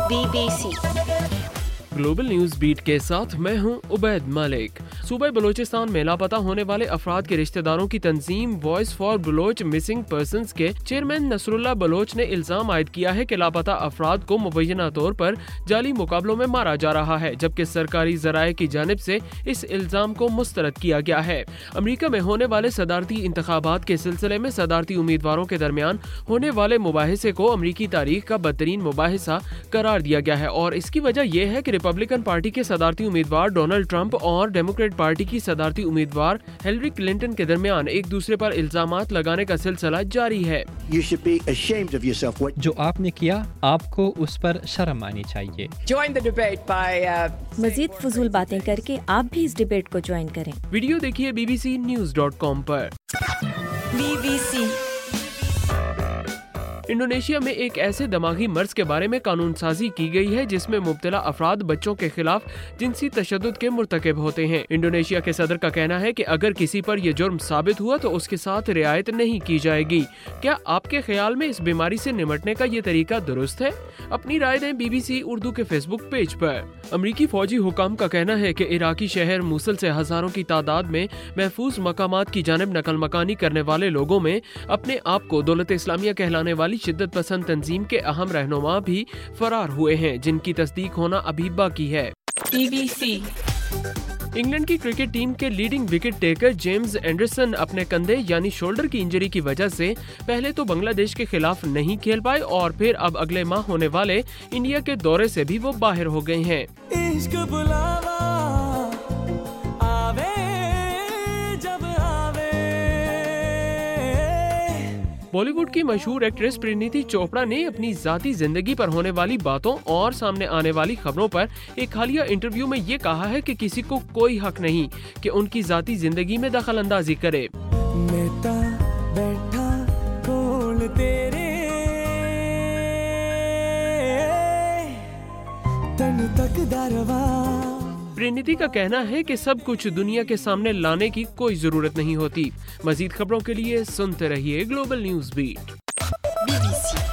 BBC global news beat के साथ मैं हूं उबैद मलिक। सूबे बलूचिस्तान में लापता होने वाले अफराद के रिश्तेदारों की तंजीम Voice for Baloch missing persons के चेयरमैन नसरुल्लाह बलोच ने इल्जाम आयद किया है कि लापता अफराद को मुबैना तौर पर जाली मुकाबलों में मारा जा रहा है, जबकि सरकारी जराये की जानिब से इस इल्जाम को मुस्तरद किया गया है। अमरीका में होने वाले सदारती इंतखाबात के सिलसिले में सदारती उम्मीदवारों के दरमियान होने वाले मुबाहिसे को अमरीकी तारीख का बदतरीन मुबाहिसा करार दिया गया है और इसकी वजह यह है कि रिपब्लिकन पार्टी के सदारती उम्मीदवार डोनाल्ड ट्रंप और डेमोक्रेट पार्टी की सदारती उम्मीदवार हिलरी क्लिंटन के दरमियान एक दूसरे पर इल्जामात लगाने का सिलसिला जारी है। जो आपने किया आपको उस पर शर्म आनी चाहिए। मजीद फजूल बातें करके आप भी इस डिबेट को ज्वाइन करें। वीडियो देखिए bbcnews.com पर। BBC इंडोनेशिया में एक ऐसे दिमागी मर्ज के बारे में कानून साजी की गई है जिसमें मुब्तला अफराद बच्चों के खिलाफ जिनसी तशद्दुद के मुर्तकिब होते हैं। इंडोनेशिया के सदर का कहना है कि अगर किसी पर यह जुर्म साबित हुआ तो उसके साथ रियायत नहीं की जाएगी। क्या आपके ख्याल में इस बीमारी से निमटने का ये तरीका दुरुस्त है? अपनी राय दें BBC उर्दू के फेसबुक पेज पर। अमरीकी फौजी हुकाम का कहना है कि इराकी शहर मूसल से हजारों की तादाद में महफूज मकामात की जानिब नकल मकानी करने वाले लोगों में अपने आप को दौलत इस्लामिया कहलाने वाली शिद्दत पसंद तंजीम के अहम रहनुमा भी फरार हुए हैं, जिनकी तस्दीक होना अभी बाकी है। BBC इंग्लैंड की क्रिकेट टीम के leading wicket taker James Anderson अपने कंधे यानी शोल्डर की इंजरी की वजह से पहले तो बांग्लादेश के खिलाफ नहीं खेल पाए और फिर अब अगले माह होने वाले इंडिया के दौरे से भी वो बाहर हो गए हैं। इश्क बुलावा आवे जब आवे। बॉलीवुड की मशहूर एक्ट्रेस परिणीति चोपड़ा ने अपनी जाती जिंदगी पर होने वाली बातों और सामने आने वाली खबरों पर एक हालिया इंटरव्यू में ये कहा है कि किसी को कोई हक नहीं कि उनकी जाती जिंदगी में दखल अंदाजी करे। नेता बैठा खोल तेरे तन तक दरवा। परिणीति का कहना है कि सब कुछ दुनिया के सामने लाने की कोई जरूरत नहीं होती। मजीद खबरों के लिए सुनते रहिए ग्लोबल न्यूज बीट। BBC